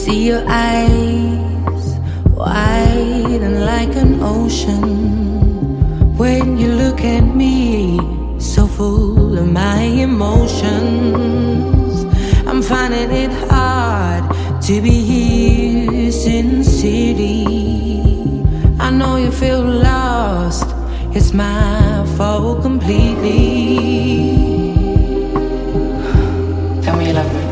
See your eyes, wide and like an ocean. When you look at me, so full of my emotions. I'm finding it hard to be here sincerely. I know you feel lost, it's my fault completely. Tell me you love me.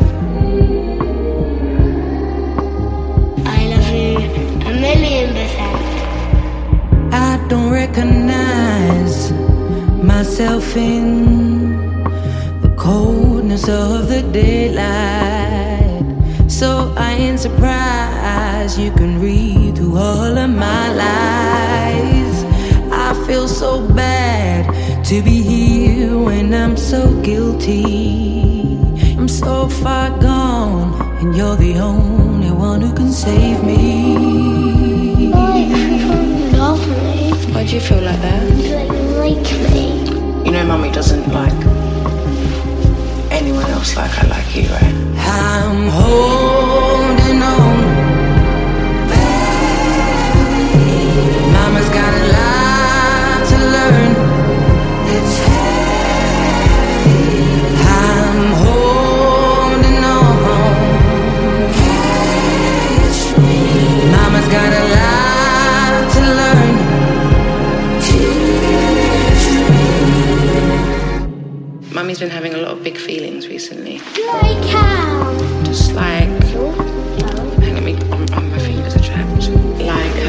I love you 1,000,000%. I don't recognize myself in the coldness of the daylight. So I ain't surprised you can read through all of my lies. I feel so bad to be here when I'm so guilty. I'm so far gone, and you're the only one who can save me. Why everyone love me? Why do you feel like that? Like me. You know Mummy doesn't like anyone else like I like you, right? I'm holding on. Mama's got a lot to learn. It's heavy. I'm holding on. Catch me. Mama's got a lot to learn. Teach me. Mummy's been having a lot of big feelings recently. Like how? Just like, No. hang on, my fingers are trapped. Like,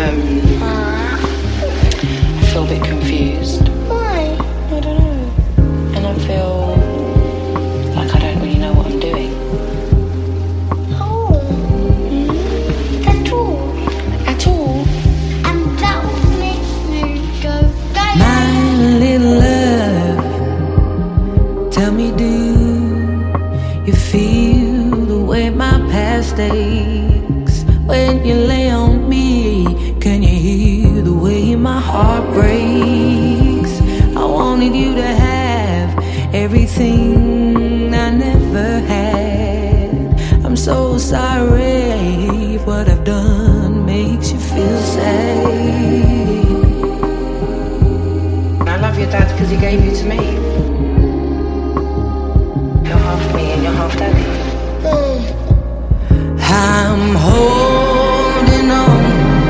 I feel a bit confused. Why? I don't know. And I feel like I don't really know what I'm doing. Oh. That's all. At all. And that will make me go My little love, tell me, do you feel the way my past aches? When you lay on me, can you hear the way my heart breaks? I wanted you to have everything I never had. I'm so sorry if what I've done makes you feel sad. I love your dad because he gave you to me. You're half me and you're half daddy. I'm holding on.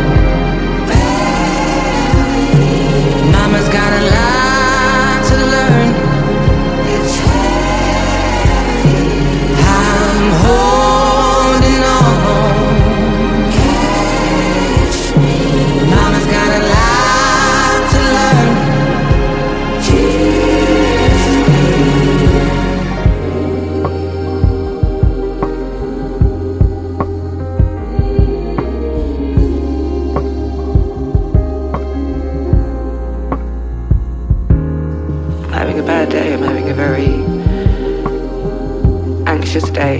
Mama's got a lot to learn. It's heavy. I'm holding on. Catch me. Mama's got a lot to learn. Teach me. Having a bad day. I'm having a very anxious day.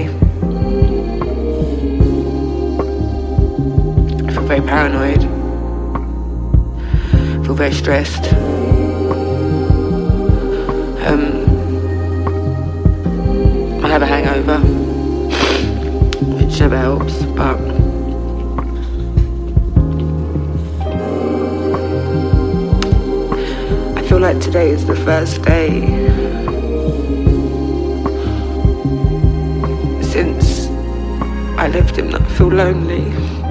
I feel very paranoid. I feel very stressed. I have a hangover, which never helps, but I feel like today is the first day since I left him that I feel lonely.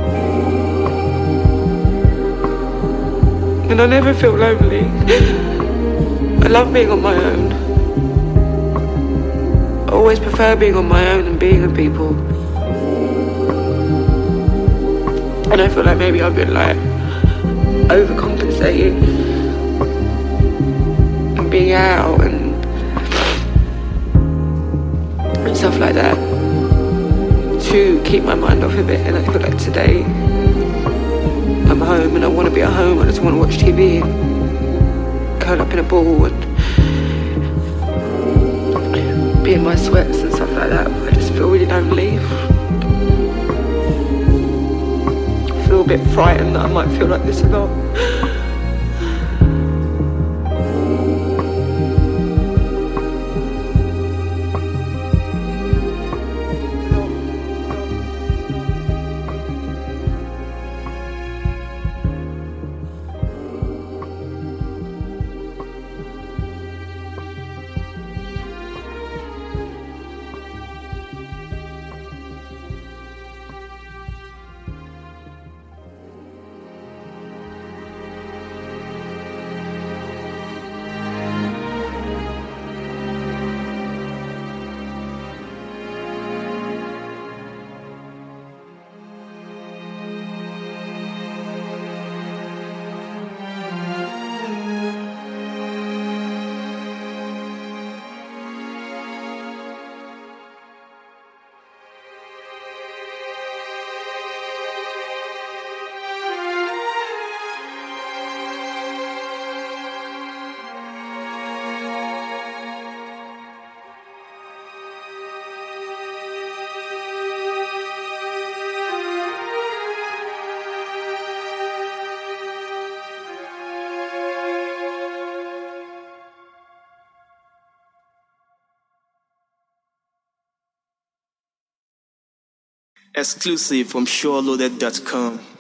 And I never feel lonely. I love being on my own. I always prefer being on my own and being with people. And I feel like maybe I've been like overcompensating and being out and stuff like that to keep my mind off of it. And I feel like today I'm home and I want to be at home. I just want to watch TV and curl up in a ball and be in my sweats and stuff like that. I just feel really lonely. I feel a bit frightened that I might feel like this a lot. Exclusive from SureLoaded.com.